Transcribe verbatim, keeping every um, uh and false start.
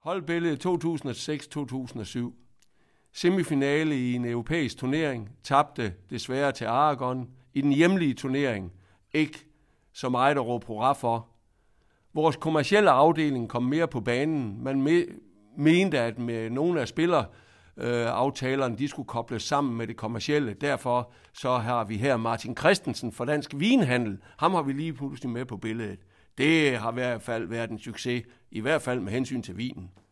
Holdbillede to tusind og seks til to tusind og syv. Semifinale i en europæisk turnering. Tabte desværre til Aragon. I den hjemlige turnering. Ikke så meget at råbe hurra for. Vores kommercielle afdeling kom mere på banen. Man me- mente, at med nogle af spilleraftalerne, øh, de skulle kobles sammen med det kommercielle. Derfor så har vi her Martin Christensen fra Dansk Vinhandel. Ham har vi lige pludselig med på billedet. Det har i hvert fald været en succes, i hvert fald med hensyn til vinen.